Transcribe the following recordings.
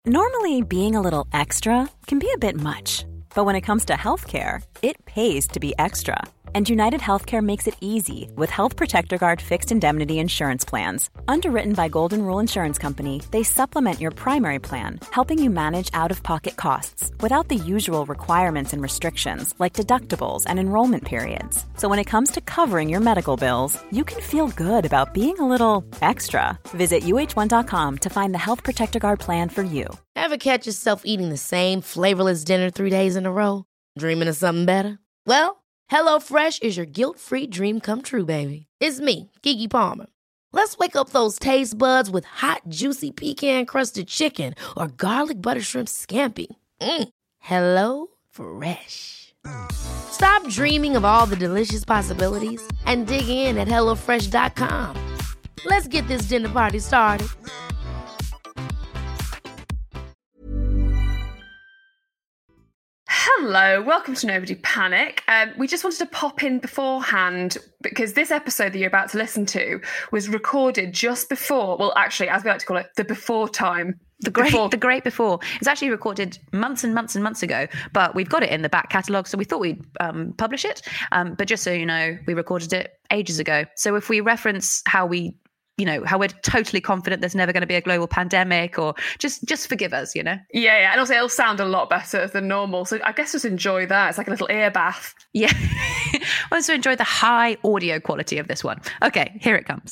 Normally, being a little extra can be a bit much, but when it comes to healthcare, it pays to be extra. And United Healthcare makes it easy with Health Protector Guard fixed indemnity insurance plans. Underwritten by Golden Rule Insurance Company, they supplement your primary plan, helping you manage out-of-pocket costs without the usual requirements and restrictions like deductibles and enrollment periods. So when it comes to covering your medical bills, you can feel good about being a little extra. Visit uh1.com to find the Health Protector Guard plan for you. Ever catch yourself eating the same flavorless dinner 3 days in a row? Dreaming of something better? Well, HelloFresh is your guilt-free dream come true, baby. It's me, Keke Palmer. Let's wake up those taste buds with hot, juicy pecan-crusted chicken or garlic butter shrimp scampi. Hello Fresh. Stop dreaming of all the delicious possibilities and dig in at HelloFresh.com. Let's get this dinner party started. Hello, welcome to Nobody Panic. We just wanted to pop in beforehand because this episode that you're about to listen to was recorded just before, well, actually, as we like to call it, the before time. The great before. It's actually recorded months and months and months ago, but we've got it in the back catalogue, so we thought we'd publish it. But just so you know, we recorded it ages ago. So if we reference how we're totally confident there's never going to be a global pandemic, or just forgive us, you know? Yeah. And also it'll sound a lot better than normal. So I guess just enjoy that. It's like a little ear bath. Yeah. Also enjoy the high audio quality of this one. Okay, here it comes.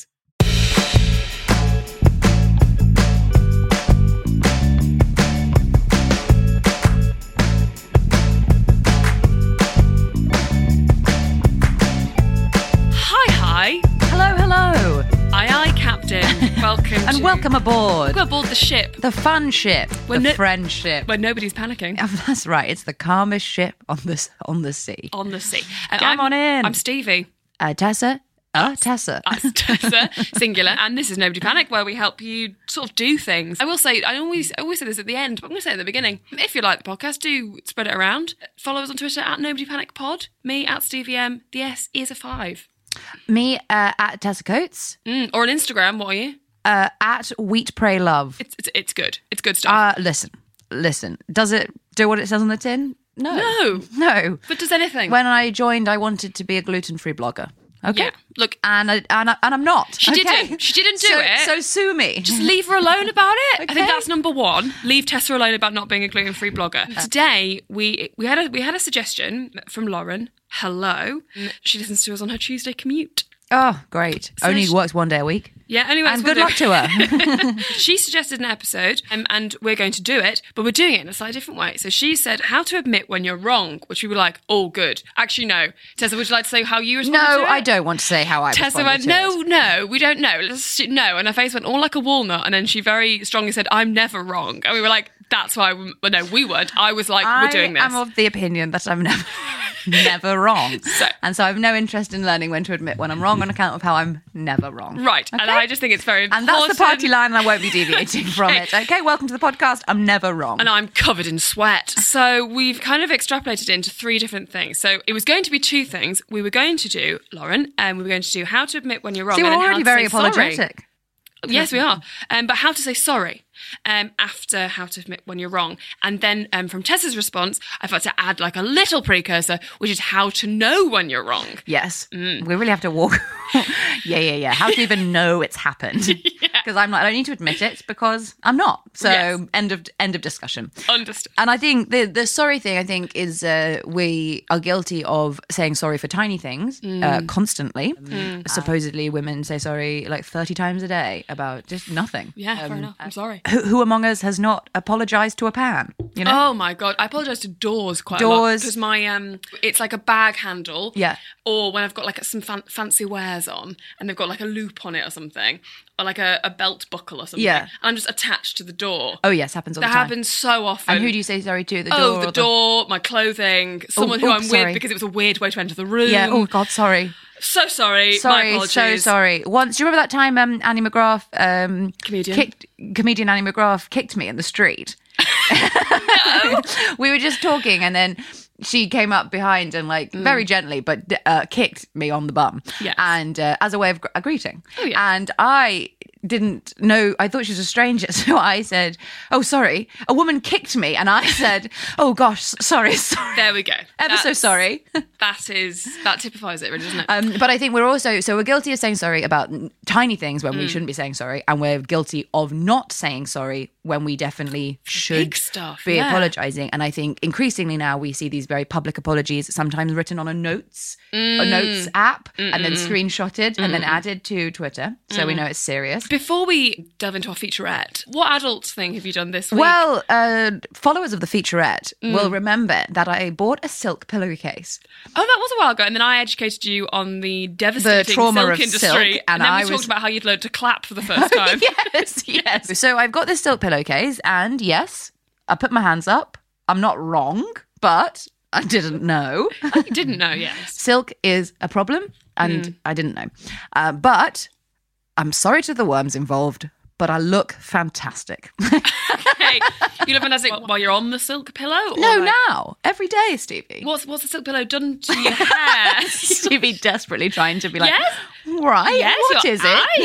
Hi. Hello. Aye, Captain. Welcome and welcome aboard. Welcome aboard the ship. The fun ship. The friendship. Where nobody's panicking. Oh, that's right. It's the calmest ship on the sea. On the sea. Come on in. I'm Stevie. Tessa. Tessa. That's Tessa, singular. And this is Nobody Panic, where we help you sort of do things. I will say, I always say this at the end, but I'm going to say it at the beginning. If you like the podcast, do spread it around. Follow us on Twitter at Nobody Panic Pod. Me at Stevie M. The S is a 5. Me at Tessa Coates. Or on Instagram, what are you? At Wheat Pray Love. It's good. It's good stuff. Listen. Does it do what it says on the tin? No. But does anything? When I joined, I wanted to be a gluten-free blogger. Okay. Yeah. Look, and I'm not. She didn't. She didn't do it. So sue me. Just leave her alone about it. Okay. I think that's number one. Leave Tessa alone about not being a gluten-free blogger. Today we had a suggestion from Lauren. Hello. She listens to us on her Tuesday commute. Oh, great. So only works one day a week. Yeah, only works and one good luck to her. She suggested an episode and we're going to do it, but we're doing it in a slightly different way. So she said how to admit when you're wrong, which we were like, oh, good. Actually, no. Tessa, would you like to say how you responded to it? No, I don't want to say how I Tessa responded went, no, we don't know. No. And her face went all like a walnut. And then she very strongly said, I'm never wrong. And we were like, that's why, we weren't. I was like, we're doing this. I'm of the opinion that I'm never wrong. And so I have no interest in learning when to admit when I'm wrong on account of how I'm never wrong. Right. Okay? And I just think it's very important. And that's the party line, and I won't be deviating from it. Okay, welcome to the podcast. I'm never wrong. And I'm covered in sweat. So we've kind of extrapolated into 3 different things. So it was going to be 2 things. We were going to do, Lauren, and we were going to do how to admit when you're wrong. See, we're and already very apologetic. Sorry. Yes, we are. But how to say sorry after how to admit when you're wrong. And then from Tessa's response, I've had to add like a little precursor, which is how to know when you're wrong. Yes. We really have to walk. Yeah. How to even know it's happened. Because I'm not, I don't need to admit it because I'm not. So yes. End of discussion. Understood. And I think the sorry thing, I think, is we are guilty of saying sorry for tiny things constantly. Supposedly women say sorry like 30 times a day about just nothing. Yeah, fair enough. I'm sorry. Who among us has not apologised to a pan? You know? Oh my God. I apologise to doors quite a lot. Because my, it's like a bag handle. Yeah. Or when I've got like some fancy wares on and they've got like a loop on it or something. Or like a belt buckle or something. Yeah. And I'm just attached to the door. Oh yes, happens all the time. That happens so often. And who do you say sorry to? The door? Oh, the door, my clothing, someone who I'm with because it was a weird way to enter the room. Yeah, oh God, sorry. So sorry. My apologies. So sorry. Once, do you remember that time Annie McGrath, comedian Annie McGrath kicked me in the street? No. We were just talking and then she came up behind and like very gently but kicked me on the bum. Yes. And as a way of a greeting. Oh, yeah. And I didn't know. I thought she was a stranger. So I said, oh, sorry. A woman kicked me. And I said, oh, gosh, sorry. There we go. So sorry. That typifies it, really, doesn't it? But I think we're guilty of saying sorry about tiny things when we shouldn't be saying sorry. And we're guilty of not saying sorry when we definitely should Big stuff, be apologising. And I think increasingly now we see these very public apologies, sometimes written on a notes app and then screenshotted and then added to Twitter. So we know it's serious. Before we delve into our featurette, what adult thing have you done this week? Well, followers of the featurette will remember that I bought a silk pillowcase. Oh, that was a while ago. And then I educated you on the devastating trauma silk of industry. silk, and then we talked about how you'd learned to clap for the first time. Yes. So I've got this silk pillowcase, and yes, I put my hands up. I'm not wrong, but I didn't know. You didn't know, yes. Silk is a problem, and I didn't know. But I'm sorry to the worms involved, but I look fantastic. Okay. You look fantastic while you're on the silk pillow? Or Now. Every day, Stevie. What's the silk pillow done to your hair? Stevie desperately trying to be like, Yes? right, Yes, what your is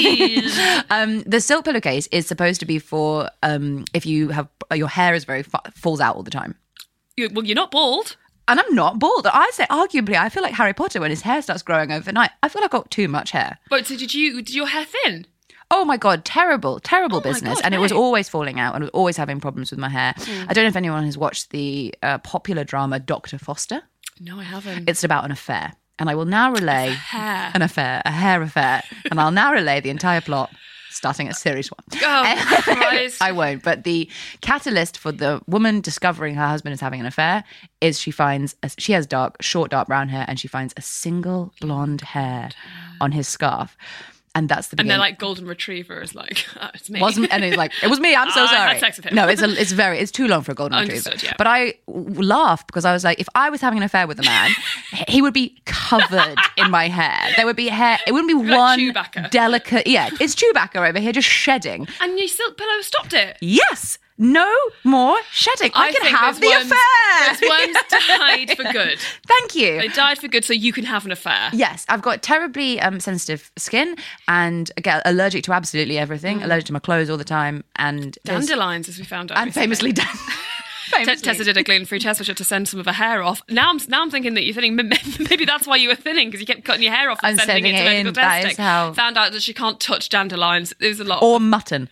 it? eyes. The silk pillowcase is supposed to be for if you have your hair is very falls out all the time. Well, you're not bald. And I'm not bald. I say, arguably, I feel like Harry Potter when his hair starts growing overnight. I feel like I've got too much hair. But so did your hair thin? Oh my God, terrible my business. God, And it was hey. always falling out and I was always having problems with my hair. I don't know if anyone has watched the popular drama Dr. Foster. No, I haven't. It's about an affair. And I will now relay a hair affair. And I'll now relay the entire plot starting at series 1. Oh, Christ. I won't. But the catalyst for the woman discovering her husband is having an affair is she has short, dark brown hair and she finds a single blonde hair on his scarf. And that's the beginning. And they're like golden retriever is like, oh, it's me. And he's like, it was me. I'm so I sorry. had sex with him. No, it's too long for a golden retriever. Understood, yeah. But I laughed because I was like, if I was having an affair with a man, he would be covered in my hair. There would be hair. It wouldn't be Like one Chewbacca. delicate. Yeah, it's Chewbacca over here just shedding. And your silk pillow stopped it. Yes. No more shedding. I can think have the those affair. Those worms died for good. Thank you. They died for good so you can have an affair. Yes, I've got terribly sensitive skin and again allergic to absolutely everything. Allergic to my clothes all the time and Dandelions, as we found out. and famously done. Tessa did a gluten-free test, which had to send some of her hair off. Now I'm thinking that you're thinning. Maybe that's why you were thinning because you kept cutting your hair off and sending it to medical That testing. is how. Found out that she can't touch dandelions. It was a lot. Or mutton.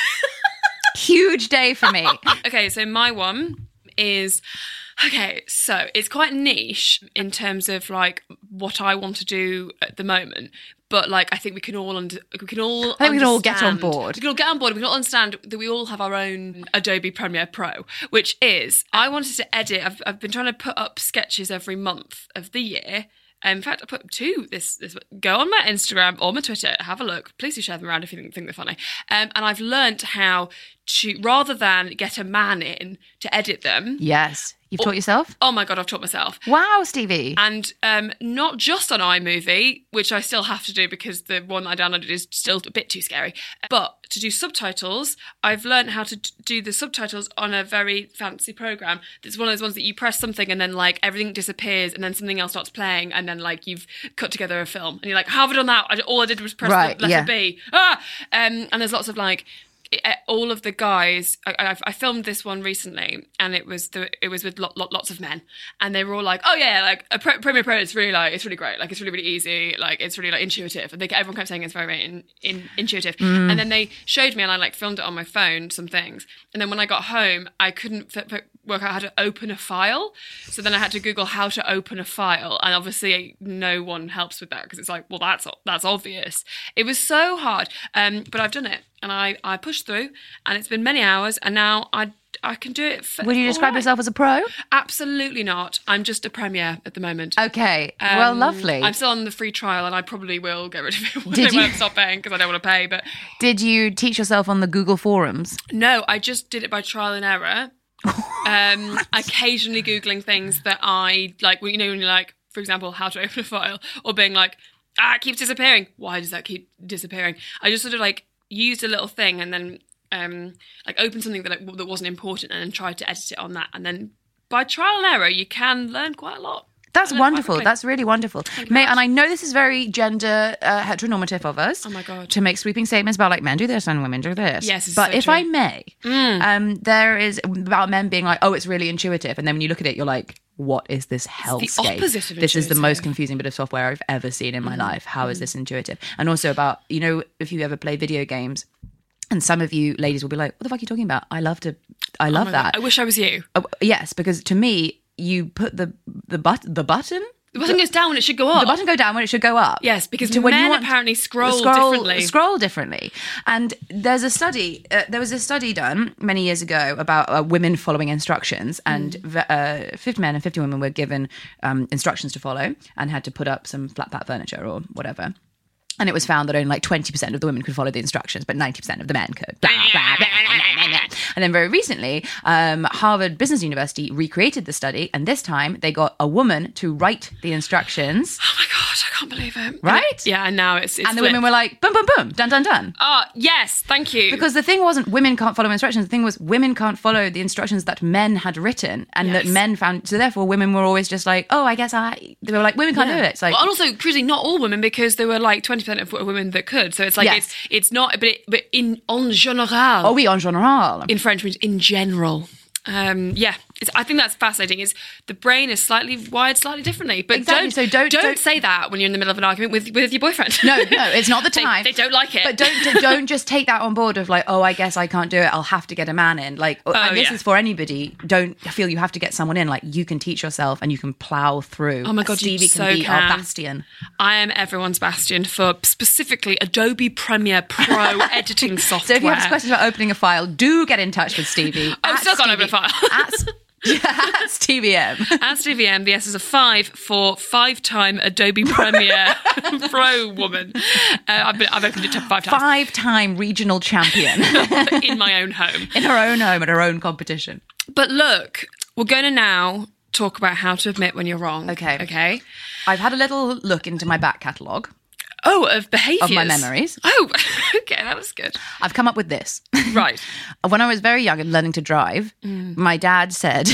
Huge day for me. Okay, so my one is so it's quite niche in terms of like what I want to do at the moment. But like, I think we can all get on board. We can all get on board. We can all understand that we all have our own Adobe Premiere Pro, which is I wanted to edit. I've been trying to put up sketches every month of the year. In fact, I put 2 this. Go on my Instagram or my Twitter, have a look. Please do share them around if you think they're funny. And I've learnt how to, rather than get a man in to edit them. Yes. You've taught yourself? Oh my God, I've taught myself. Wow, Stevie. And not just on iMovie, which I still have to do because the one I downloaded is still a bit too scary, but to do subtitles, I've learned how to do the subtitles on a very fancy program. It's one of those ones that you press something and then like everything disappears and then something else starts playing and then like you've cut together a film. And you're like, how have I done that? All I did was press the letter B. And there's lots of like, all of the guys, I filmed this one recently, and it was with lots of men, and they were all like, "Oh yeah, like a Premiere Pro is really like it's really great, like it's really easy, like it's really like intuitive." And everyone kept saying it's very intuitive. And then they showed me, and I like filmed it on my phone, some things. And then when I got home, I couldn't work out how to open a file, so then I had to Google how to open a file, and obviously no one helps with that because it's like, well, that's obvious. It was so hard, but I've done it. And I pushed through, and it's been many hours, and now I can do it. Would you describe yourself as a pro? Absolutely not. I'm just a Premiere at the moment. Okay, well, lovely. I'm still on the free trial, and I probably will get rid of it when I stop paying because I don't want to pay. But did you teach yourself on the Google forums? No, I just did it by trial and error. Occasionally Googling things that I like. When you're like, for example, how to open a file, or being like, it keeps disappearing. Why does that keep disappearing? I just sort of like used a little thing and then like opened something that wasn't important and then tried to edit it on that. And then by trial and error, you can learn quite a lot. That's And wonderful. okay. That's really wonderful. very much. And I know this is very gender heteronormative of us. Oh my God. To make sweeping statements about like men do this and women do this. Yes, it's but so if true. I may, there is about men being like, oh, it's really intuitive, and then when you look at it, you're like, what is this hellscape? opposite of This is the intuitive. most confusing bit of software I've ever seen in my life. How is this intuitive? And also about, you know, if you ever play video games, and some of you ladies will be like, what the fuck are you talking about? I love that. Oh my God, I wish I was you. Oh, yes, because to me, you put the button. The button goes down when it should go up. The button go down when it should go up. Yes, because To when you men want- apparently scroll differently. Scroll differently. And there's a study. There was a study done many years ago about women following instructions, and 50 men and 50 women were given instructions to follow and had to put up some flat pack furniture or whatever. And it was found that only like 20% of the women could follow the instructions, but 90% of the men could. Blah, blah, blah, blah, blah, blah. And then very recently, Harvard Business University recreated the study, and this time they got a woman to write the instructions. Oh my God, I can't believe it. Right? Yeah, and now it's And the flipped. women were like, boom, boom, boom, done, done, done. Oh, yes, thank you. Because the thing wasn't women can't follow instructions. The thing was women can't follow the instructions that men had written, and that Yes. men found. So therefore, women were always just like, oh, I guess they were like, women can't do it. It's like, Well, and also, crucially, not all women, because there were like 20% of women that could. So it's like, Yes. it's not, but en général. oh, oui, en général. In French means in general. I think that's fascinating. Is the brain is slightly wired slightly differently, but Exactly, so don't- say that when you're in the middle of an argument with your boyfriend. No, it's not the They- time. They don't like it. But don't just take that on board of like, oh, I guess I can't do it. I'll have to get a man in. Like, and this yeah. is for anybody. Don't feel you have to get someone in. Like, you can teach yourself and you can plow through. Oh my God, you Stevie so can be our can. bastion. I am everyone's bastion for specifically Adobe Premiere Pro editing software. So if you have questions about opening a file, do get in touch with Stevie. I'm At still can't open a Stevie- file. at Stevie M. As TVM, the S is a 5 for 5-time Adobe Premiere Pro woman. I've opened it 5 times 5-time regional champion in my own home. in her own home at her own competition. But look, we're going to now talk about how to admit when you're wrong. Okay. I've had a little look into my back catalogue Oh, of behaviours. of my memories. Oh, okay, that was good. I've come up with this. Right. When I was very young and learning to drive, my dad said,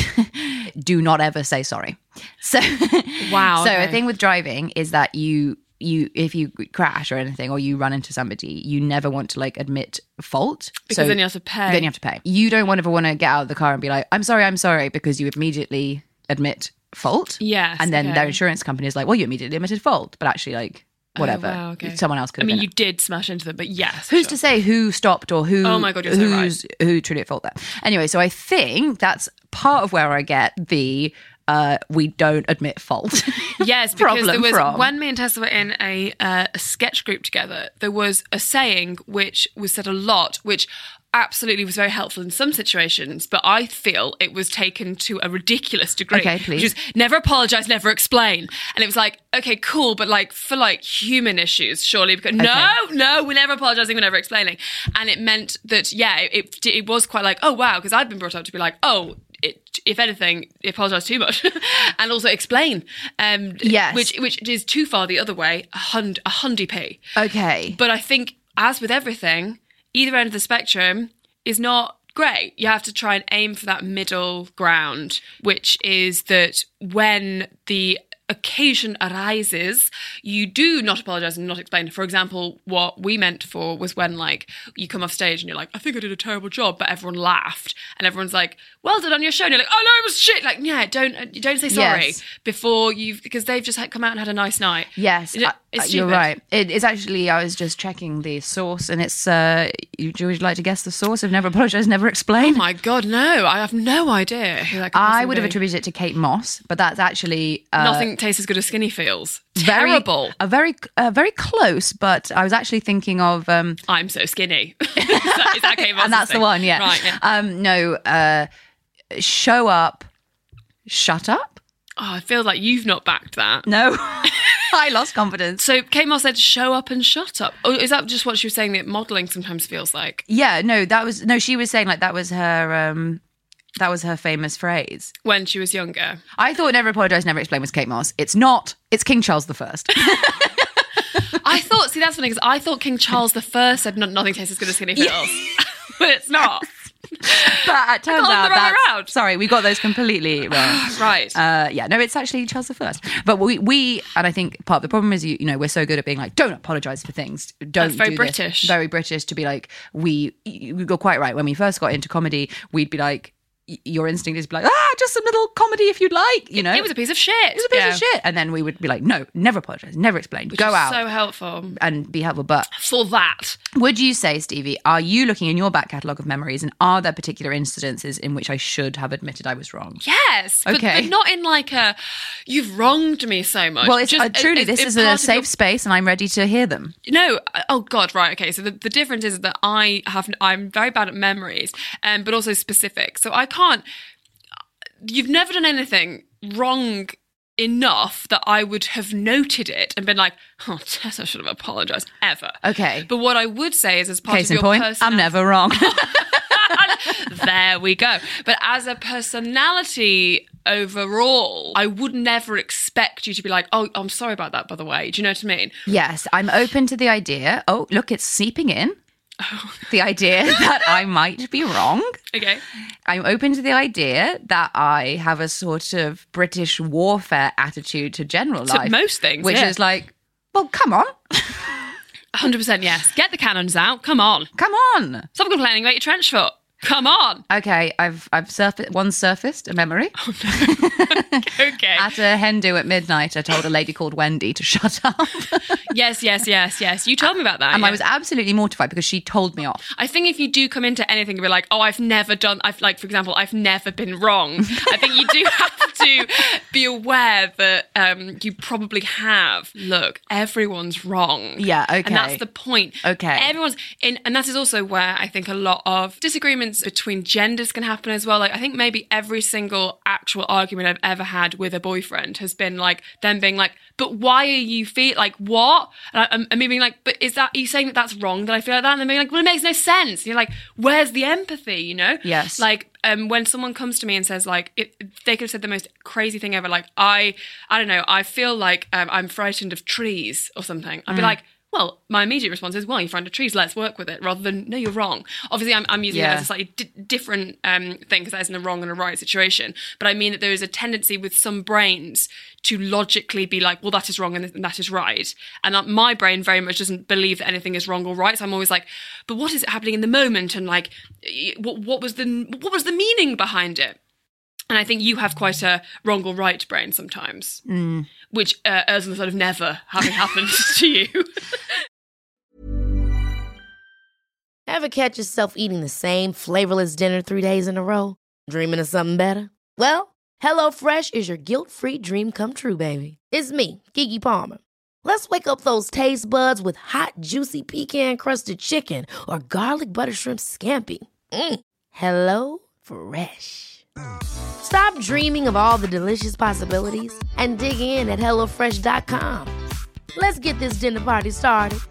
do not ever say sorry. So, Wow, So okay. a thing with driving is that you if you crash or anything or you run into somebody, you never want to like admit fault. Because then you have to pay. Then you have to pay. You don't ever want to get out of the car and be like, I'm sorry, because you immediately admit fault. Yes, And then okay. their insurance company is like, well, you immediately admitted fault. But actually, like, whatever. Oh, wow, okay. Someone else could I have mean, been you did smash into them, but yes. Who's to say who stopped or who? Oh my God, you're so right. Who truly at fault there? Anyway, so I think that's part of where I get the we don't admit fault. Yes, because problem there was from. when me and Tessa were in a sketch group together, there was a saying which was said a lot, which absolutely was very helpful in some situations, but I feel it was taken to a ridiculous degree. Okay, please. Which is never apologise, never explain. And it was like, okay, cool, but like for like human issues, surely, because no, we're never apologising, we're never explaining. And it meant that, yeah, it was quite like, oh wow, because I'd been brought up to be like, oh, if anything, apologise too much, and also explain. Yes. which is too far the other way, a hundy p. Okay. But I think, as with everything, either end of the spectrum is not great. You have to try and aim for that middle ground, which is that when the occasion arises, you do not apologise and not explain. For example, what we meant for was when, like, you come off stage and you're like, I think I did a terrible job, but everyone laughed and everyone's like, well done on your show. And you're like, oh no, it was shit. Like, yeah, don't say sorry Yes. before because they've just come out and had a nice night. Yes, It's you're stupid. right. It's actually, I was just checking the source, and it's. Would you like to guess the source of Never Apologise, Never Explain? Oh my God, no. I have no idea who that could I possibly would have be. attributed it to Kate Moss, but that's actually Nothing tastes as good as skinny feels. very- Terrible. very close. But I was actually thinking of, I'm so skinny. is that Kate Moss's and that's the thing? one, yeah. Right, yeah. No, show up, shut up. Oh, I feel like you've not backed that. No, I lost confidence. So Kate Moss said, show up and shut up. Oh, is that just what she was saying that modelling sometimes feels like? Yeah, she was saying like that was her famous phrase. When she was younger. I thought Never Apologise, Never Explain was Kate Moss. It's not. It's King Charles I. I thought, see, that's funny, because I thought King Charles I said nothing tastes as good as skinny feels. But it's not. But it turns got them out the wrong way that's... around. Sorry, we got those completely wrong. Right. No, it's actually Charles I. But we and I think part of the problem is, we're so good at being like, don't apologise for things. Don't That's very do British. This. Very British to be like, we got quite right. When we first got into comedy, we'd be like, your instinct is to be like, just a little comedy if you'd like, It was a piece of shit. It was a piece of shit. And then we would be like, no, never apologise, never explain. Which Go is out. so helpful. And be helpful. But For that. would you say, Stevie, are you looking in your back catalogue of memories and are there particular incidences in which I should have admitted I was wrong? Yes. Okay. But not in like a, you've wronged me so much. Well, it's Just, truly, this is a part of safe your- space and I'm ready to hear them. No, oh God, right, okay. So the difference is that I'm very bad at memories, but also specific. So I can't. You've never done anything wrong enough that I would have noted it and been like, oh, Tessa should have apologised ever. Okay. But what I would say is, as part Case of in your point, personality, I'm never wrong. There we go. But as a personality overall, I would never expect you to be like, oh, I'm sorry about that, by the way. Do you know what I mean? Yes, I'm open to the idea. Oh, look, it's seeping in. The idea that I might be wrong. Okay. I'm open to the idea that I have a sort of British warfare attitude to general To life. most things, Which yeah. is like, well, come on. 100% yes. Get the cannons out. Come on. Come on. Stop complaining about your trench foot. Come on. Okay, I've surfaced a memory. Okay. At a hen do at midnight, I told a lady called Wendy to shut up. Yes. You told me about that. And yeah. I was absolutely mortified because she told me off. I think if you do come into anything and be like, oh, I've never been wrong. I think you do have to be aware that you probably have. Look, everyone's wrong. Yeah, okay. And that's the point. Okay. And that is also where I think a lot of disagreements between genders can happen as well. Like, I think maybe every single actual argument I've ever had with a boyfriend has been like them being like, but why are you like what? And me being like, but are you saying that that's wrong that I feel like that? And then being like, well, it makes no sense. And you're like, where's the empathy, Yes. Like, when someone comes to me and says like, they could have said the most crazy thing ever, like, I don't know, I feel like I'm frightened of trees or something. I'd be like, well, my immediate response is, well, you're frightened of trees, let's work with it, rather than, no, you're wrong. Obviously, I'm using it as a slightly different thing, because that isn't a wrong and a right situation. But I mean that there is a tendency with some brains to logically be like, well, that is wrong and that is right. And my brain very much doesn't believe that anything is wrong or right. So I'm always like, but what is happening in the moment? And like, what was the meaning behind it? And I think you have quite a wrong or right brain sometimes, which as sort of never having happened to you. Ever catch yourself eating the same flavorless dinner 3 days in a row? Dreaming of something better? Well, HelloFresh is your guilt-free dream come true, baby. It's me, Keke Palmer. Let's wake up those taste buds with hot, juicy pecan-crusted chicken or garlic butter shrimp scampi. Hello Fresh. Stop dreaming of all the delicious possibilities and dig in at HelloFresh.com. Let's get this dinner party started.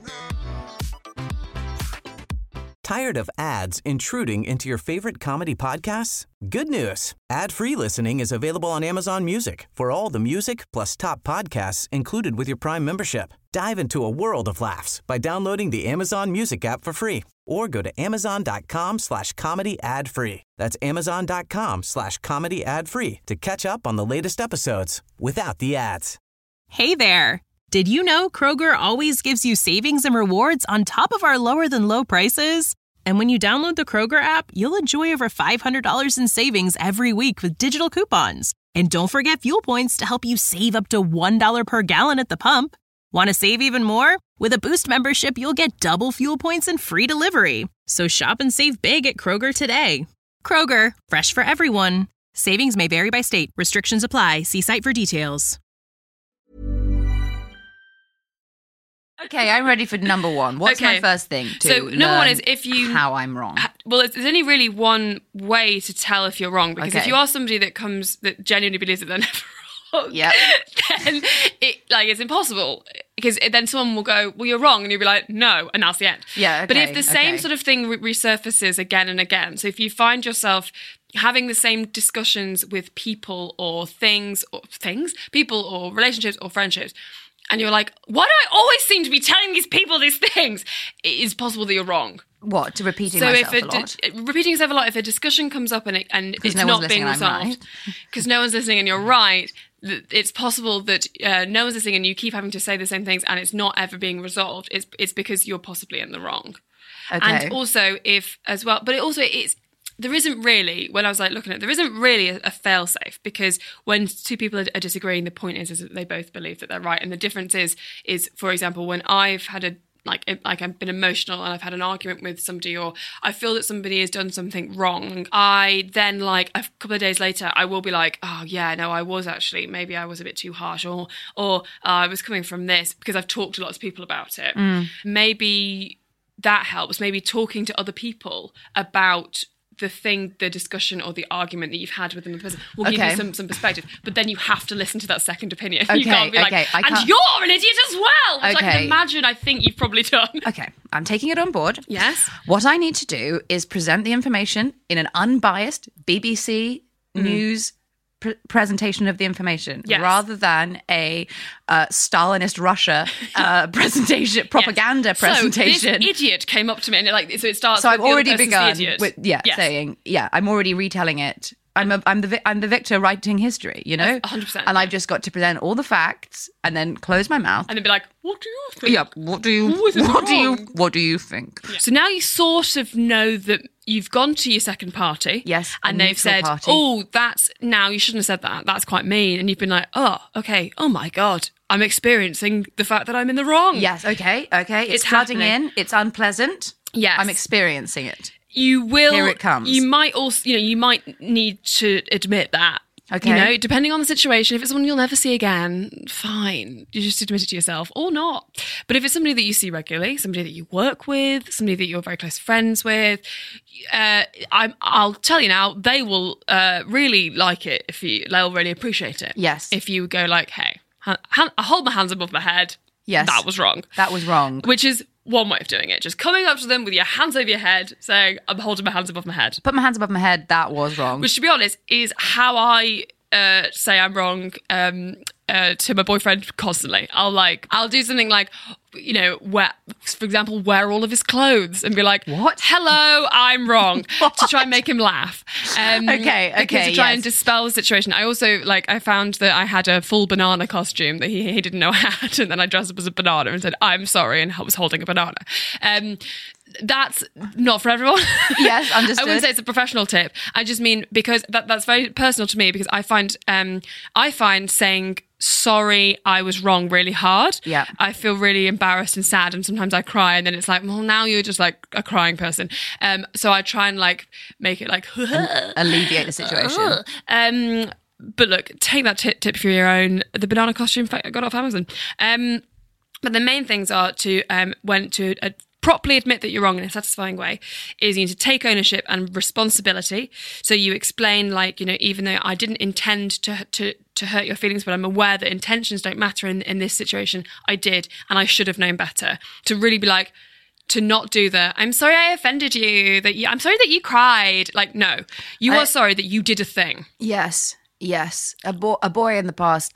Tired of ads intruding into your favorite comedy podcasts? Good news. Ad-free listening is available on Amazon Music for all the music plus top podcasts included with your Prime membership. Dive into a world of laughs by downloading the Amazon Music app for free or go to amazon.com/comedy ad-free. That's amazon.com/comedy ad-free to catch up on the latest episodes without the ads. Hey there. Did you know Kroger always gives you savings and rewards on top of our lower than low prices? And when you download the Kroger app, you'll enjoy over $500 in savings every week with digital coupons. And don't forget fuel points to help you save up to $1 per gallon at the pump. Want to save even more? With a Boost membership, you'll get double fuel points and free delivery. So shop and save big at Kroger today. Kroger, fresh for everyone. Savings may vary by state. Restrictions apply. See site for details. Okay, I'm ready for number one. What's my first thing to So number one learn is if you how I'm wrong. Well, there's only really one way to tell if you're wrong, because if Okay. you are somebody that genuinely believes that they're never wrong, Yep. then it's impossible, because then someone will go, well, you're wrong, and you'll be like, no, and that's the end. Yeah, But if okay, the same okay. sort of thing resurfaces again and again, so if you find yourself having the same discussions with people or people or relationships or friendships, and you're like, why do I always seem to be telling these people these things? It is possible that you're wrong. What, to repeating So myself if a lot? repeating yourself a lot, if a discussion comes up and it's no one's not being listening and I'm resolved, because no one's listening and you're right, it's possible that no one's listening and you keep having to say the same things and it's not ever being resolved. It's because you're possibly in the wrong. Okay. And also there isn't really, when I was like looking at it, there isn't really a fail-safe, because when two people are disagreeing, the point is that they both believe that they're right. And the difference is for example, when I've had I've been emotional and I've had an argument with somebody, or I feel that somebody has done something wrong, I then a couple of days later, I will be like, oh yeah, no, maybe I was a bit too harsh, or I was coming from this, because I've talked to lots of people about it. Maybe that helps. Maybe talking to other people about the discussion or the argument that you've had with another person will give you some perspective. But then you have to listen to that second opinion. You can't be like, and you're an idiot as well, which I can imagine I think you've probably done. Okay, I'm taking it on board. Yes. What I need to do is present the information in an unbiased BBC News presentation of the information, rather than a Stalinist Russia presentation, propaganda presentation. So this idiot came up to me, and it starts. So I've already begun with saying, I'm already retelling it. I'm the victor writing history, 100%. And I've just got to present all the facts and then close my mouth and then be like, "What do you think?" Yeah, what do you think? Yeah. So now you sort of know that you've gone to your second party. Yes. And they've said, oh, you shouldn't have said that. That's quite mean. And you've been like, oh, okay. Oh my God. I'm experiencing the fact that I'm in the wrong. Yes. Okay. It's flooding in. It's unpleasant. Yes. I'm experiencing it. You will. Here it comes. You might also, you might need to admit that. Okay. Depending on the situation, if it's someone you'll never see again, fine. You just admit it to yourself, or not. But if it's somebody that you see regularly, somebody that you work with, somebody that you're very close friends with, I'll tell you now, they will really like it they'll really appreciate it. Yes. If you go like, hey, I hold my hands above my head. Yes. That was wrong. That was wrong. Which is one way of doing it. Just coming up to them with your hands over your head, saying, I'm holding my hands above my head. Put my hands above my head, that was wrong. Which, to be honest, is how I say I'm wrong to my boyfriend constantly. I'll do something like, for example, wear all of his clothes and be like, what? Hello, I'm wrong. To try and make him laugh. Because to try and dispel the situation. I also, I found that I had a full banana costume that he didn't know I had, and then I dressed up as a banana and said, I'm sorry, and I was holding a banana. That's not for everyone. Yes, understood. I wouldn't say it's a professional tip. I just mean because that's very personal to me, because I find saying sorry, I was wrong really hard. Yeah. I feel really embarrassed and sad, and sometimes I cry, and then it's like, well, now you're just like a crying person. So I try and make it alleviate the situation. But look, take that tip for your own. The banana costume, I got it off Amazon. But the main things are to properly admit that you're wrong in a satisfying way, is you need to take ownership and responsibility. So you explain, even though I didn't intend to hurt your feelings, but I'm aware that intentions don't matter in this situation, I did, and I should have known better. To really be to not do I'm sorry I offended you, I'm sorry that you cried. No, you are sorry that you did a thing. Yes. A boy in the past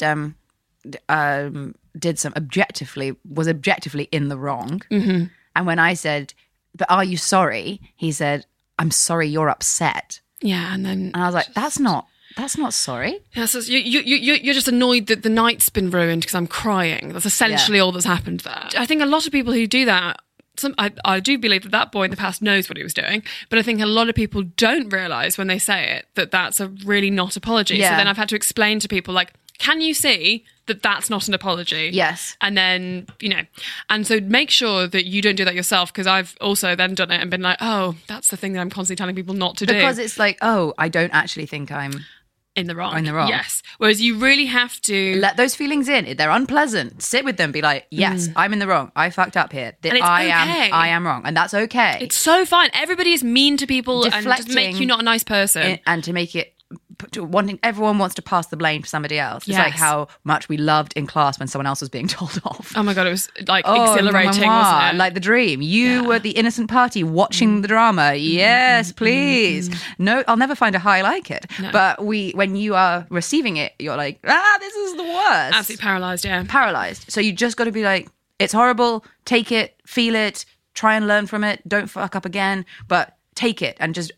was objectively in the wrong. Mm-hmm. And when I said, but are you sorry? He said, I'm sorry you're upset. Yeah, and I was like, that's not sorry. Yeah, so you're just annoyed that the night's been ruined because I'm crying. That's essentially all that's happened there. I think a lot of people who do that, I do believe that boy in the past knows what he was doing, but I think a lot of people don't realise when they say it that that's a really not apology. Yeah. So then I've had to explain to people, can you see that that's not an apology? Yes. And then, and so make sure that you don't do that yourself, because I've also then done it and been like, oh, that's the thing that I'm constantly telling people not to do. Because it's like, oh, I don't actually think I'm in the wrong. Yes. Whereas you really have to let those feelings in. They're unpleasant. Sit with them. Be like, yes, I'm in the wrong. I fucked up here. I am wrong, and that's okay. It's so fine. Everybody is mean to people and just make you not a nice person. And to make it. Everyone wants to pass the blame to somebody else. It's like how much we loved in class when someone else was being told off. Oh my God, it was exhilarating, wasn't it? Like the dream. You were the innocent party watching the drama. Yes, please. No, I'll never find a high like it. No. But when you are receiving it, you're like, this is the worst. Absolutely paralysed, yeah. Paralysed. So you just got to be like, it's horrible, take it, feel it, try and learn from it. Don't fuck up again, but take it and just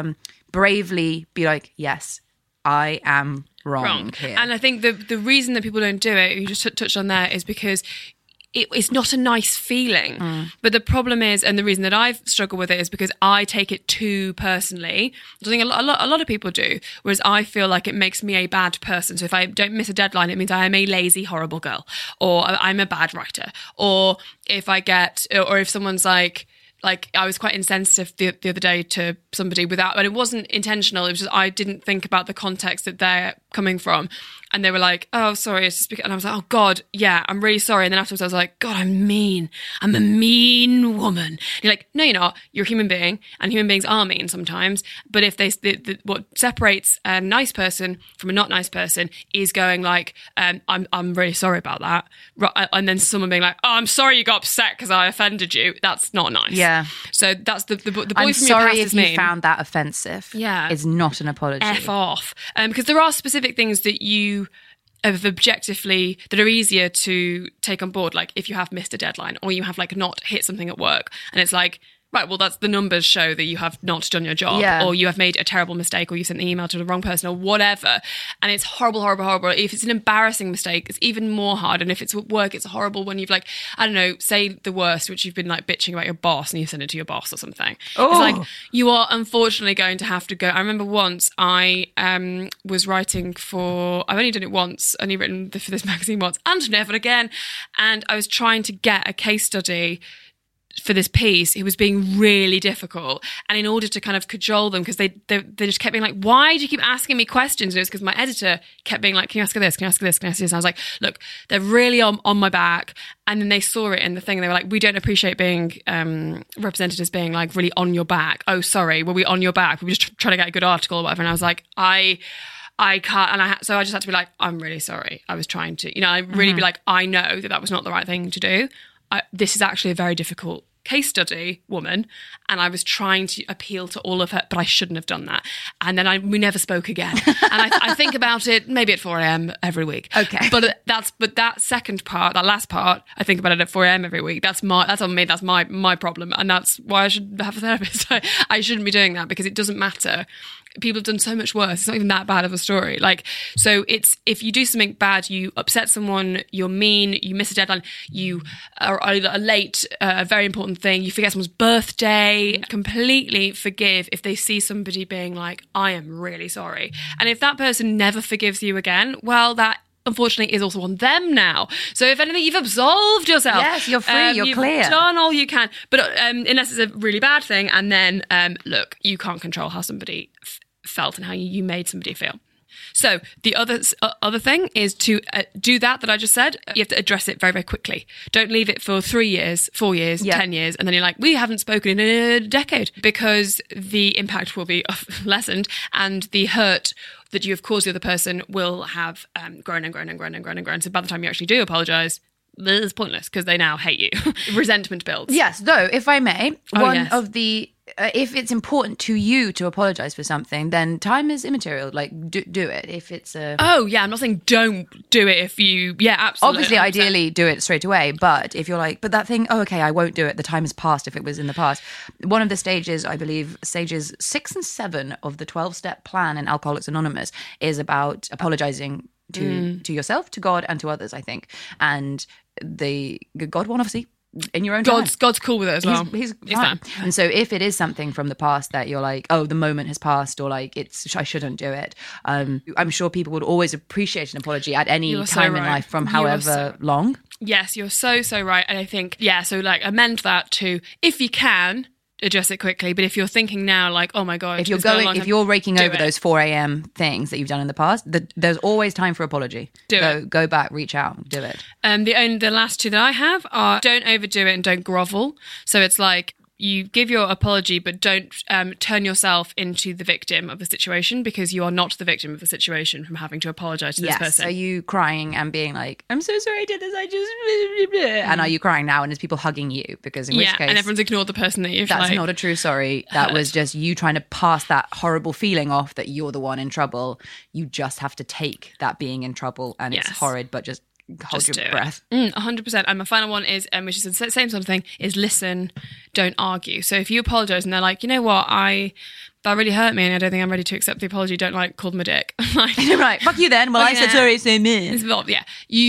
bravely be like, yes, I am wrong here. And I think the reason that people don't do it, you just touched on there, is because it's not a nice feeling. But the problem is, and the reason that I've struggled with it is because I take it too personally. I think a lot of people do, whereas I feel like it makes me a bad person. So if I don't miss a deadline, it means I am a lazy, horrible girl, or I'm a bad writer. Or if someone's like I was quite insensitive the other day to somebody and it wasn't intentional. It was just I didn't think about the context that they're coming from, and they were like, "Oh, sorry," and I was like, "Oh God, yeah, I'm really sorry." And then afterwards, I was like, "God, I'm mean. I'm a mean woman." And you're like, "No, you're not. You're a human being, and human beings are mean sometimes. But if what separates a nice person from a not nice person is going like, I'm really sorry about that," and then someone being like, "Oh, I'm sorry you got upset because I offended you." That's not nice. Yeah. So that's the boy I'm from your past sorry is if you mean. found that offensive. Yeah. It's not an apology. F off. Because there are specific things that you have objectively that are easier to take on board. Like if you have missed a deadline or you have like not hit something at work and it's like, right, well, that's the numbers show that you have not done your job, or you have made a terrible mistake, or you sent the email to the wrong person, or whatever. And it's horrible, horrible, horrible. If it's an embarrassing mistake, it's even more hard. And if it's at work, it's horrible when you've like, I don't know, say the worst, which you've been like bitching about your boss and you send it to your boss or something. Oh. It's like, you are unfortunately going to have to go. I remember once I was writing I've only done it once, only written for this magazine once, and never again. And I was trying to get a case study for this piece. It was being really difficult, and in order to kind of cajole them, because they just kept being like, "Why do you keep asking me questions?" And it was because my editor kept being like, "Can you ask her this? Can you ask her this? Can you ask her this?" And I was like, "Look, they're really on my back." And then they saw it in the thing, and they were like, "We don't appreciate being represented as being like really on your back." "Oh, sorry, were we on your back? We were just trying to get a good article or whatever." And I was like, I can't, and so I just had to be like, "I'm really sorry. I was trying to, I really be like, I know that was not the right thing to do. This is actually a very difficult case study, woman, and I was trying to appeal to all of her, but I shouldn't have done that." And then we never spoke again. And I think about it maybe at 4 a.m. every week. Okay, but that second part, that last part, I think about it at 4 a.m. every week. That's on me. That's my problem, and that's why I should have a therapist. I shouldn't be doing that because it doesn't matter. People have done so much worse. It's not even that bad of a story. Like, so it's, if you do something bad, you upset someone, you're mean, you miss a deadline, you are late, a very important thing, you forget someone's birthday, completely forgive if they see somebody being like, "I am really sorry." And if that person never forgives you again, well, that unfortunately is also on them now. So if anything, you've absolved yourself. Yes, you're free, you're clear. You've done all you can. But unless it's a really bad thing, and then look, you can't control how somebody felt and how you made somebody feel. So the other thing is to do that I just said. You have to address it very, very quickly. Don't leave it for 3 years, 4 years, 10 years, and then you're like, "We haven't spoken in a decade," because the impact will be lessened, and the hurt that you have caused the other person will have grown and grown and grown and grown and grown. So by the time you actually do apologise, it's pointless because they now hate you. Resentment builds. Yes, though, if I may, yes. of the if it's important to you to apologise for something, then time is immaterial. Like, do it if it's a... Oh, yeah, I'm not saying don't do it if you... Yeah, absolutely. Obviously, 100%. ideally, do it straight away. But if you're like, but that thing, oh, okay, I won't do it. The time has passed if it was in the past. One of the stages, I believe, stages 6 and 7 of the 12-step plan in Alcoholics Anonymous is about apologising to yourself, to God, and to others, I think. And the God one, obviously, in your own time. God's cool with it as well. He's fine. And so if it is something from the past that you're like, oh, the moment has passed, or like I shouldn't do it, I'm sure people would always appreciate an apology at any time in life from however long. Yes, you're so right. And I think, yeah, so like amend that to, if you can, address it quickly. But if you're thinking now like, oh my God, if you're raking over those 4 a.m. things that you've done in the past, there's always time for apology. Go back, reach out, do it. The last two that I have are don't overdo it and don't grovel. So it's like, you give your apology, but don't turn yourself into the victim of the situation, because you are not the victim of the situation from having to apologise to this person. Are you crying and being like, "I'm so sorry I did this, I just..." And are you crying now and is people hugging you? Because in which case... and everyone's ignored the person that you've That's not a true sorry. That was just you trying to pass that horrible feeling off that you're the one in trouble. You just have to take that being in trouble and it's horrid, but just hold Just your do it. breath. 100%. And my final one is, which is the same sort of thing, is listen, don't argue. So if you apologise and they're like, you know what, that really hurt me and I don't think I'm ready to accept the apology, don't call them a dick. Right, fuck you then. Well, I said sorry, so me. Yeah.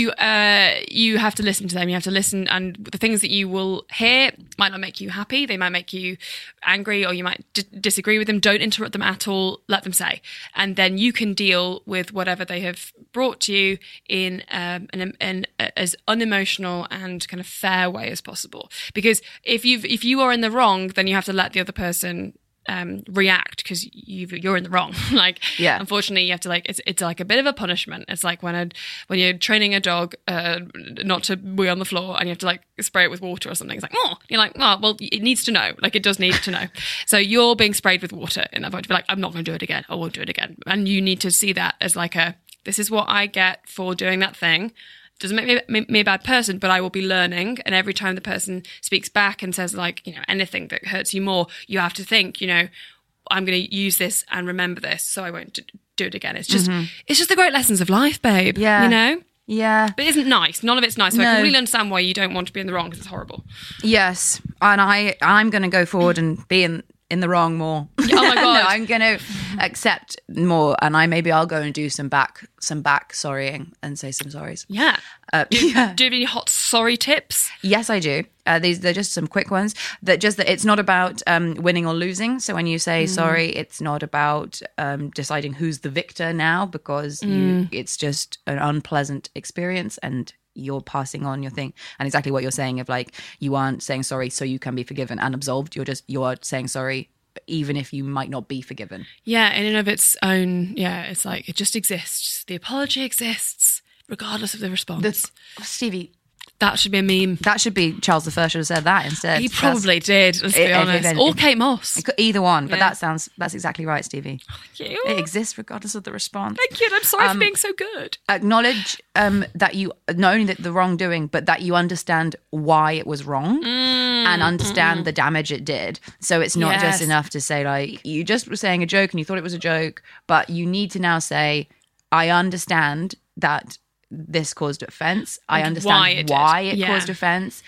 You have to listen to them. You have to listen, and the things that you will hear might not make you happy. They might make you angry, or you might disagree with them. Don't interrupt them at all. Let them say. And then you can deal with whatever they have brought to you in an as unemotional and kind of fair way as possible. Because if you are in the wrong, then you have to let the other person react, because you're in the wrong. Unfortunately, you have to it's like a bit of a punishment. It's like when you're training a dog not to wee on the floor, and you have to spray it with water or something. It's like, oh, you're like, oh, well, it needs to know. It does need to know. So you're being sprayed with water in that point to be like, I'm not going to do it again. I won't do it again. And you need to see that as this is what I get for doing that thing. Doesn't make me a bad person, but I will be learning. And every time the person speaks back and says anything that hurts you more, you have to think, I'm going to use this and remember this, so I won't do it again. It's just the great lessons of life, babe. Yeah. Yeah. But it isn't nice. None of it's nice. So I can really understand why you don't want to be in the wrong, because it's horrible. Yes. And I'm going to go forward and be in the wrong more. Oh my God. No, I'm going to accept more, and I'll go and do some back sorrying and say some sorries. Yeah. Do you have any hot sorry tips? Yes, I do. They're just some quick ones. That it's not about winning or losing. So when you say sorry, it's not about deciding who's the victor now, because it's just an unpleasant experience, and you're passing on your thing. And exactly what you're saying of you aren't saying sorry so you can be forgiven and absolved. You are saying sorry even if you might not be forgiven. Yeah, in and of its own. Yeah, it's it just exists. The apology exists regardless of the response. Stevie, that should be a meme. That should be Charles I should have said that instead. He probably did, let's be honest. Or Kate Moss. Either one, but that's exactly right, Stevie. Thank you. It exists regardless of the response. Thank you, and I'm sorry for being so good. Acknowledge that you, not only the wrongdoing, but that you understand why it was wrong and understand the damage it did. So it's not just enough to say you just were saying a joke and you thought it was a joke, but you need to now say, I understand that this caused offense. I understand why it caused offense.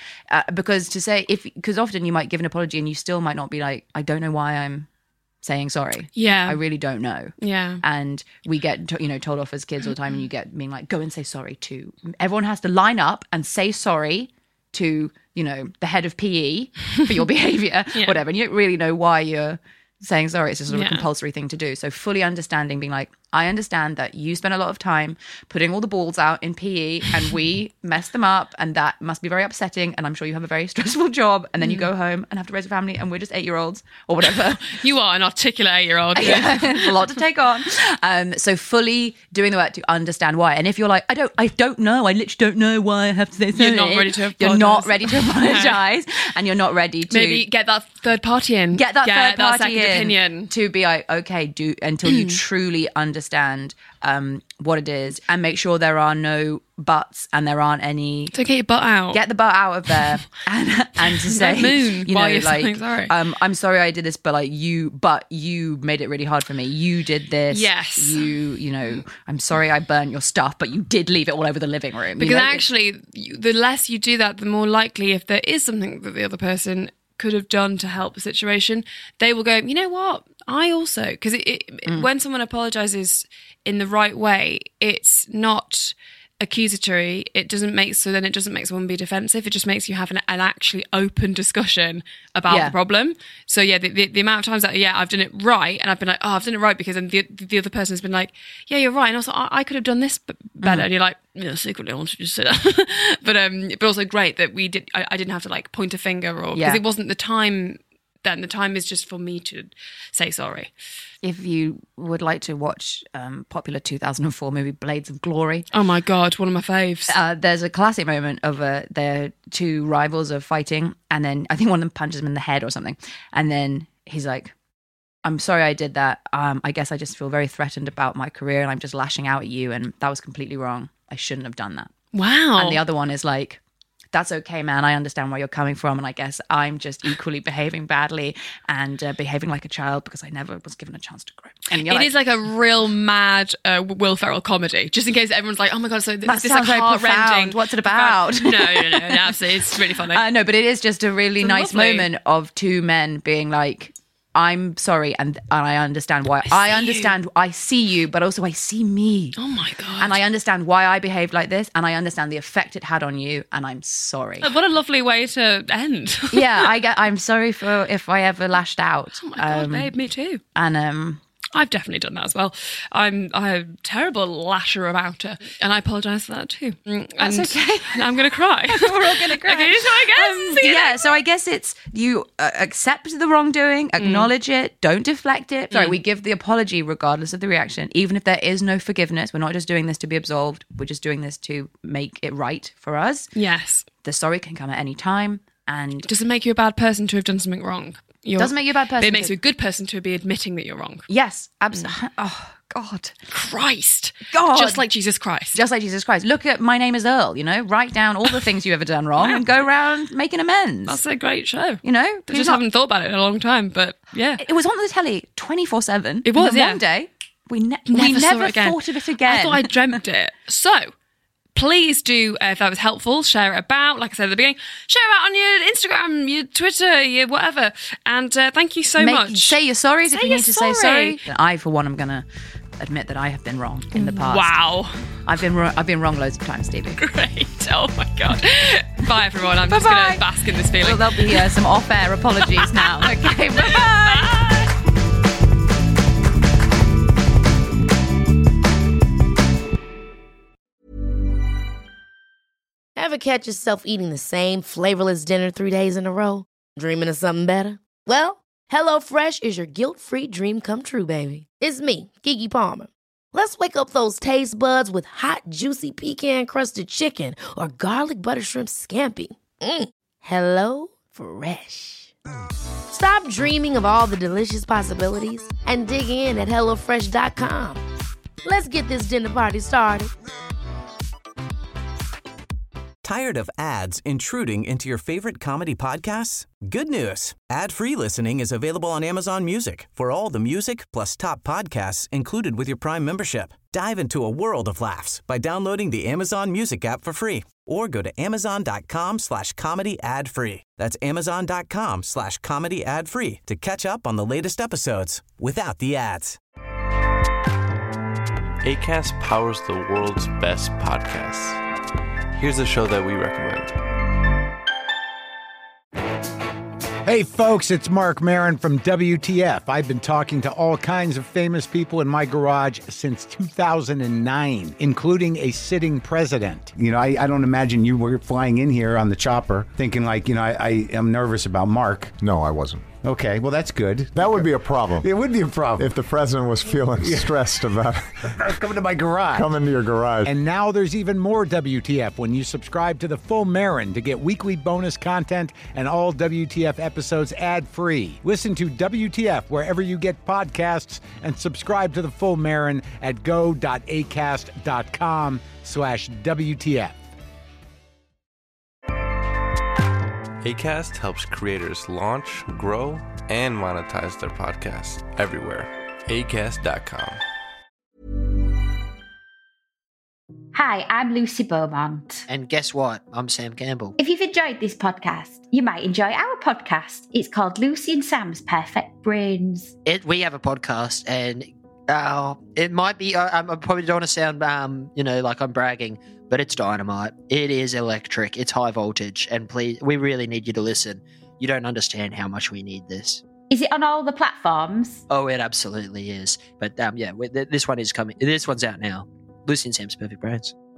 Because often you might give an apology and you still might not be I don't know why I'm saying sorry. Yeah. I really don't know. Yeah. And we get, told off as kids all the time, and you get being go and say sorry to. Everyone has to line up and say sorry to, the head of PE for your behavior, whatever. And you don't really know why you're saying sorry. It's just sort of a compulsory thing to do. So fully understanding, being I understand that you spent a lot of time putting all the balls out in PE and we messed them up, and that must be very upsetting, and I'm sure you have a very stressful job, and then you go home and have to raise a family, and we're just 8-year-olds or whatever. You are an articulate 8-year-old. Yeah. It's a lot to take on. So fully doing the work to understand why. And if you're I don't know, I literally don't know why I have to say something. You're not ready to apologize. You're not ready to apologize, and you're not ready to maybe get that third party in. Get that third party second in opinion to be okay. Do until you truly understand what it is, and make sure there are no buts and there aren't any. So get your butt out. Get the butt out of there, and to say, sorry. I'm sorry I did this, but you made it really hard for me. You did this. Yes. I'm sorry I burnt your stuff, but you did leave it all over the living room. Because actually, the less you do that, the more likely, if there is something that the other person could have done to help the situation, they will go, you know what? I also, because when someone apologizes in the right way, it's not accusatory. It doesn't make someone be defensive. It just makes you have an actually open discussion about the problem. So the amount of times that I've done it right, and I've been I've done it right because then the other person has been you're right, and also I could have done this better, and you're secretly I wanted you to say that. but also great that we did. I didn't have to point a finger, or because it wasn't the time. Then the time is just for me to say sorry. If you would like to watch popular 2004 movie Blades of Glory. Oh my God, one of my faves. There's a classic moment of their two rivals are fighting, and then I think one of them punches him in the head or something. And then he's like, I'm sorry I did that. I guess I just feel very threatened about my career, and I'm just lashing out at you, and that was completely wrong. I shouldn't have done that. Wow. And the other one is that's okay, man. I understand where you're coming from. And I guess I'm just equally behaving badly and behaving like a child because I never was given a chance to grow. And it is like a real mad Will Ferrell comedy, just in case everyone's like, oh my God, so that this sounds like very heart-rending. profound. What's it about? No, absolutely. It's really funny. No, but it is just a really nice lovely moment of two men being like, I'm sorry, and I understand why. I see you, but also I see me. Oh my God. And I understand why I behaved like this, and I understand the effect it had on you, and I'm sorry. What a lovely way to end. Yeah, I'm sorry for if I ever lashed out. Oh my God, babe, me too. And I've definitely done that as well. I'm a terrible lasher about her, and I apologise for that too. That's okay. I'm going to cry. We're all going to cry. Okay, so I guess. So I guess it's you accept the wrongdoing, acknowledge it, don't deflect it. Sorry, we give the apology regardless of the reaction, even if there is no forgiveness. We're not just doing this to be absolved. We're just doing this to make it right for us. Yes. The sorry can come at any time. And does it make you a bad person to have done something wrong? Doesn't make you a bad person. It makes you a good person to be admitting that you're wrong. Yes, absolutely. Oh, God. Christ. God. Just like Jesus Christ. Just like Jesus Christ. Look at My Name is Earl, write down all the things you've ever done wrong and go around making amends. That's a great show. I just haven't thought about it in a long time, but yeah. It was on the telly 24/7. It was, and then one day, we never thought of it again. I thought I dreamt it. So, please do, if that was helpful, share it about. Like I said at the beginning, share it out on your Instagram, your Twitter, your whatever. And thank you so much. Say your sorries if you need to say sorry. I, for one, am going to admit that I have been wrong in the past. Wow. I've been wrong loads of times, Stevie. Great. Oh my God. Bye, everyone. I'm just going to bask in this feeling. Well, there'll be some off-air apologies now. Okay, bye-bye. Ever catch yourself eating the same flavorless dinner 3 days in a row? Dreaming of something better? Well, HelloFresh is your guilt-free dream come true, baby. It's me, Keke Palmer. Let's wake up those taste buds with hot, juicy pecan-crusted chicken or garlic butter shrimp scampi. Hello Fresh. Stop dreaming of all the delicious possibilities and dig in at HelloFresh.com. Let's get this dinner party started. Tired of ads intruding into your favorite comedy podcasts? Good news. Ad-free listening is available on Amazon Music for all the music plus top podcasts included with your Prime membership. Dive into a world of laughs by downloading the Amazon Music app for free or go to amazon.com/comedy ad-free. That's amazon.com/comedy ad-free to catch up on the latest episodes without the ads. Acast powers the world's best podcasts. Here's a show that we recommend. Hey folks, it's Mark Maron from WTF. I've been talking to all kinds of famous people in my garage since 2009, including a sitting president. I don't imagine you were flying in here on the chopper thinking I am nervous about Mark. No, I wasn't. Okay, well, that's good. That would be a problem. It would be a problem. If the president was feeling stressed about coming to my garage. Coming to your garage. And now there's even more WTF when you subscribe to The Full Marin to get weekly bonus content and all WTF episodes ad-free. Listen to WTF wherever you get podcasts and subscribe to The Full Marin at go.acast.com/WTF. Acast helps creators launch, grow, and monetize their podcasts everywhere. Acast.com. Hi, I'm Lucy Beaumont. And guess what? I'm Sam Campbell. If you've enjoyed this podcast, you might enjoy our podcast. It's called Lucy and Sam's Perfect Brains. We have a podcast, and it might be, I probably don't want to sound, like I'm bragging, but it's dynamite. It is electric. It's high voltage. And please, we really need you to listen. You don't understand how much we need this. Is it on all the platforms? Oh, it absolutely is. But this one is coming. This one's out now. Lucy and Sam's Perfect Brains.